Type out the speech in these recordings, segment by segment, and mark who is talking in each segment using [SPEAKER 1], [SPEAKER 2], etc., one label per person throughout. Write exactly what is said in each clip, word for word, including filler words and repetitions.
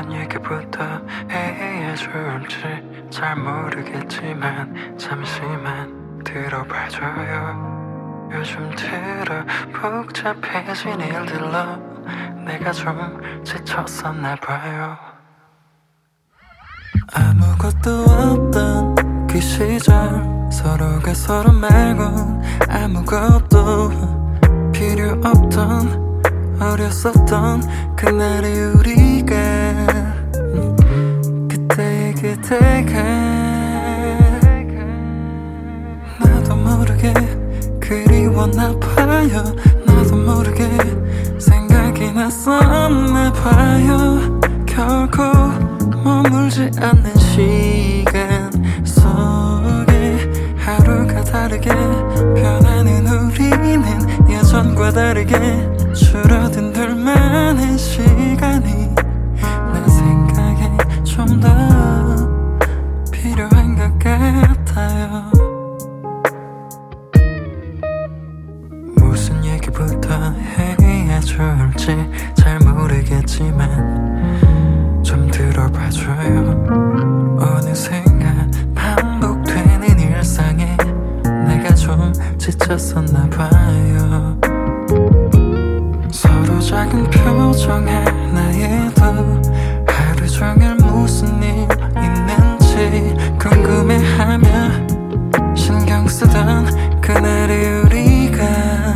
[SPEAKER 1] 어떤 얘기부터 해야 좋을지 잘 모르겠지만 잠시만 들어봐줘요. 요즘 들어 복잡해진 일들로 내가 좀 지쳤었나봐요. 아무것도 없던 그 시절 서로가 서로 말곤 아무것도 필요 없던 어렸었던 그날의 우리가 그때의 그때가 나도 모르게 그리웠나 봐요. 나도 모르게 생각이 났었나 봐요. 결코 머물지 않는 시간 속에 하루가 다르게 변하는 우리는 예전과 다르게 줄어든 둘만의 시간이 내 생각에 좀 더 필요한 것 같아요. 무슨 얘기부터 해야 좋을지 잘 모르겠지만 좀 들어봐줘요. 어느샌가 반복되는 일상에 내가 좀 지쳤었나봐요. 서로 작은 표정 하나에도 하루 종일 무슨 일 있는지 궁금해하며 신경 쓰던 그날의 우리가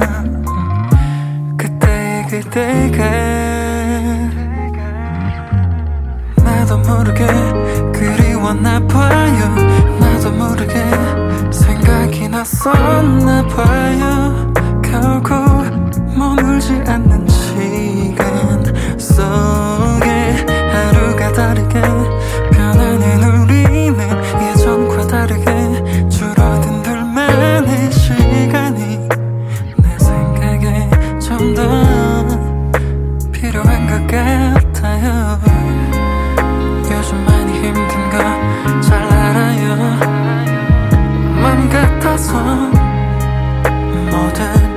[SPEAKER 1] 그때의 그때가 나도 모르게 그리웠나 봐요. 나도 모르게 생각이 났었나 봐요. 결국 머물지 않는 시간 속에 하루가 다르게 변하는 우리는 예전과 다르게 줄어든 둘만의 시간이 내 생각에 좀 더 필요한 것 같아요. 요즘 많이 힘든 거 잘 알아요. 맘 같아서 뭐든